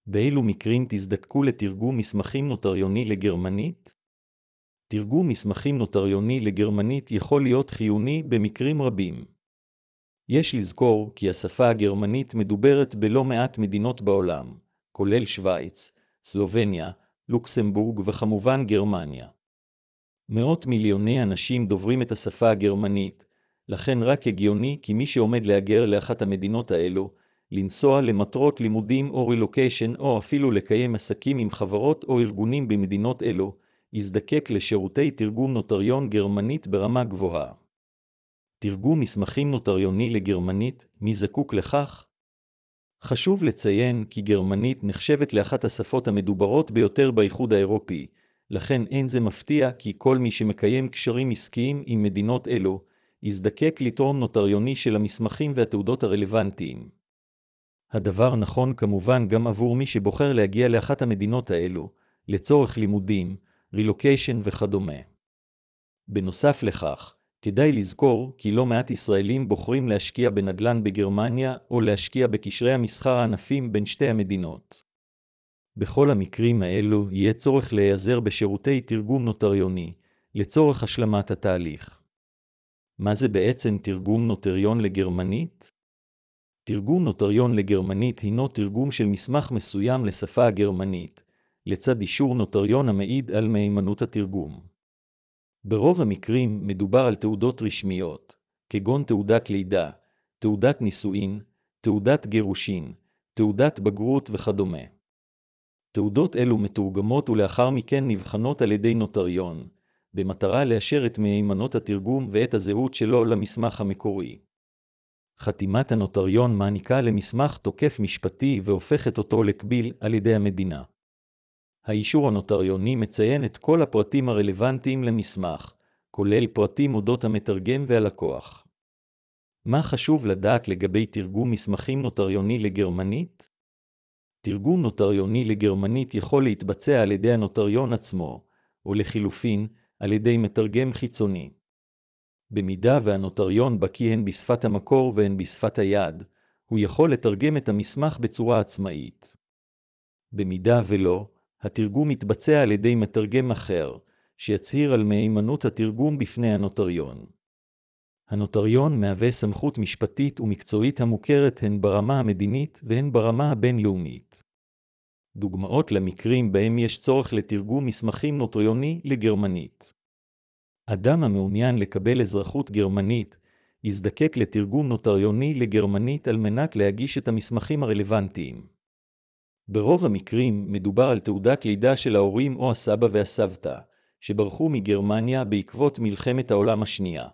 באילו מקרים תזדקקו לתרגום מסמכים נוטריוני לגרמנית? תרגום מסמכים נוטריוני לגרמנית יכול להיות חיוני במקרים רבים. יש לזכור כי השפה הגרמנית מדוברת בלא מעט מדינות בעולם, כולל שוויץ, סלובניה, לוקסמבורג וכמובן גרמניה. מאות מיליוני אנשים דוברים את השפה הגרמנית, לכן רק הגיוני כי מי שעומד להגר לאחת המדינות האלו, לנסוע למטרות לימודים או רילוקיישן או אפילו לקיים עסקים עם חברות או ארגונים במדינות אלו, יזדקק לשירותי תרגום נוטריון גרמנית ברמה גבוהה. תרגום מסמכים נוטריוני לגרמנית, מי זקוק לכך? חשוב לציין כי גרמנית נחשבת לאחת השפות המדוברות ביותר באיחוד האירופי, לכן אין זה מפתיע כי כל מי שמקיים קשרים עסקיים עם מדינות אלו, יזדקק לתרום נוטריוני של המסמכים והתעודות הרלוונטיים. הדבר נכון כמובן גם עבור מי שבוחר להגיע לאחת המדינות האלו, לצורך לימודים, רילוקיישן וכדומה. בנוסף לכך, כדאי לזכור כי לא מעט ישראלים בוחרים להשקיע בנדל"ן בגרמניה או להשקיע בקשרי המסחר הענפים בין שתי המדינות. בכל המקרים האלו יהיה צורך להיעזר בשירותי תרגום נוטריוני, לצורך השלמת התהליך. מה זה בעצם תרגום נוטריון לגרמנית? תרגום נוטריון לגרמנית הינו תרגום של מסמך מסוים לשפה הגרמנית, לצד אישור נוטריון המעיד על מהימנות התרגום. ברוב המקרים מדובר על תעודות רשמיות, כגון תעודת לידה, תעודת נישואין, תעודת גירושין, תעודת בגרות וכדומה. תעודות אלו מתורגמות ולאחר מכן נבחנות על ידי נוטריון, במטרה לאשר את מהימנות התרגום ואת הזהות שלו למסמך המקורי. חתימת הנוטריון מעניקה למסמך תוקף משפטי והופכת אותו לקביל על ידי המדינה. האישור הנוטריוני מציין את כל הפרטים הרלוונטיים למסמך, כולל פרטים אודות המתרגם והלקוח. מה חשוב לדעת לגבי תרגום מסמכים נוטריוני לגרמנית? תרגום נוטריוני לגרמנית יכול להתבצע על ידי הנוטריון עצמו, או לחילופין, על ידי מתרגם חיצוני. במידה והנוטריון בקיא הן בשפת המקור והן בשפת היד, הוא יכול לתרגם את המסמך בצורה עצמאית. במידה ולא, התרגום מתבצע על ידי מתרגם אחר, שיצהיר על מהימנות התרגום בפני הנוטריון. הנוטריון מהווה סמכות משפטית ומקצועית המוכרת הן ברמה המדינית והן ברמה הבינלאומית. דוגמאות למקרים בהם יש צורך לתרגום מסמכים נוטריוני לגרמנית. אדם המעוניין לקבל אזרחות גרמנית, יזדקק לתרגום נוטריוני לגרמנית על מנת להגיש את המסמכים הרלוונטיים. ברוב המקרים מדובר על תעודת לידה של ההורים או הסבא והסבתא, שברחו מגרמניה בעקבות מלחמת העולם השנייה.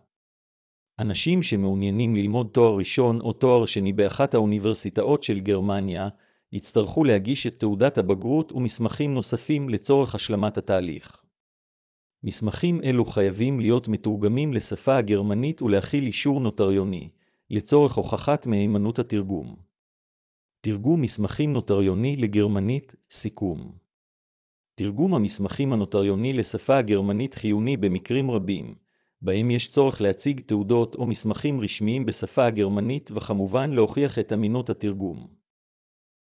אנשים שמעוניינים ללמוד תואר ראשון או תואר שני באחת האוניברסיטאות של גרמניה, יצטרכו להגיש את תעודת הבגרות ומסמכים נוספים לצורך השלמת התהליך. מסמכים אלו חייבים להיות מתורגמים לשפה הגרמנית ולהכיל אישור נוטריוני, לצורך הוכחת מהימנות התרגום. תרגום מסמכים נוטריוני לגרמנית, סיכום. תרגום המסמכים הנוטריוני לשפה הגרמנית חיוני במקרים רבים, בהם יש צורך להציג תעודות או מסמכים רשמיים בשפה הגרמנית וכמובן להוכיח את אמינות התרגום.